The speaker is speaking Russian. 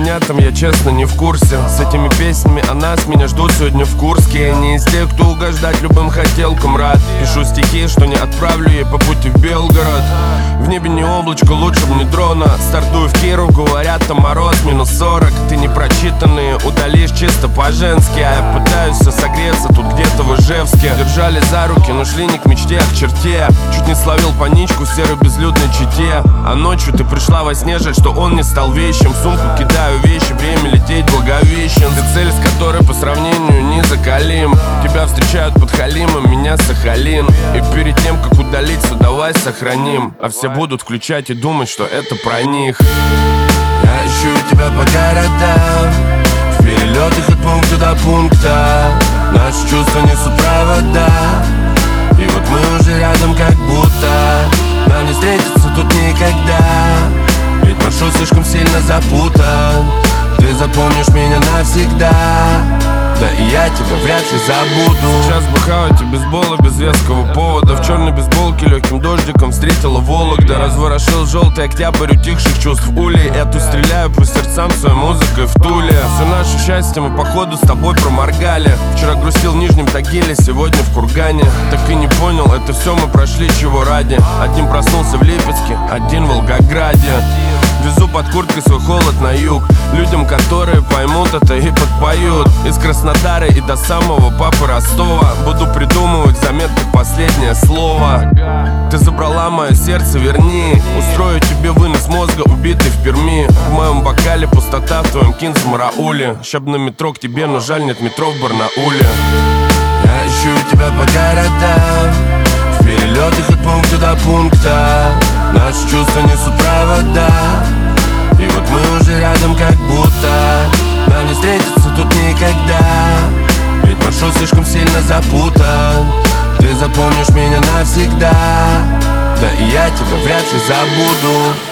меня там, я честно не в курсе. С этими песнями о нас меня ждут сегодня в Курске. Я не из тех, кто угождать любым хотелкам рад. Пишу стихи, что не отправлю ей по пути в Белгород. В небе не облачко, лучше б не дрона. Стартую в Киров, говорят, там мороз минус 40. Ты непрочитанные удалишь чисто по-женски. А я пытаюсь согреться тут где-то в Ижевске. Держали за руки, но шли не к мечте, а к черте. Чуть не словил паничку в серой безлюдной Чите. А ночью ты пришла во сне, жаль, что он не стал вещим. В сумку кидаю вещи, время лететь Благовещен. Ты цель, с которой по сравнению не закалим. Тебя встречают под Халимом, меня Сахалин. И перед тем, как удалиться, давай сохраним. А все будут включать и думать, что это про них. Я ищу тебя по городам, в перелетах от пункта до пункта. Наши чувства несут провода, и вот мы уже рядом как будто. Нам не встретиться тут никогда, ведь маршрут слишком сильно запутан. Ты запомнишь меня навсегда, да и я тебя вряд ли забуду. Сейчас бухаю тебе бейсбола без веского повода. В черной бейсболке легким дождиком встретила Вологда. Разворошил желтый октябрь утихших чувств улей. Эту стреляю по сердцам своей музыкой в Туле. Все наше счастье мы походу с тобой проморгали. Вчера грустил в Нижнем Тагиле, сегодня в Кургане. Так и не понял, это все мы прошли чего ради. Один проснулся в Липецке, один в Волгограде. Везу под курткой свой холод на юг. Людям, которые поймут это и подпоют. Из Краснодара и до самого папы Ростова буду придумывать в заметках последнее слово. Ты забрала мое сердце, верни. Устрою тебе вынос мозга, убитый в Перми. В моем бокале пустота, в твоем кинс-марауле. Щаб на метро к тебе, но жаль, нет метро в Барнауле. Я ищу тебя по городам, в перелетах от пункта до пункта. Наши чувства несут провода, и вот мы уже рядом как будто. Нам не встретиться тут никогда, ведь маршрут слишком сильно запутан. Ты запомнишь меня навсегда, да и я тебя вряд ли забуду.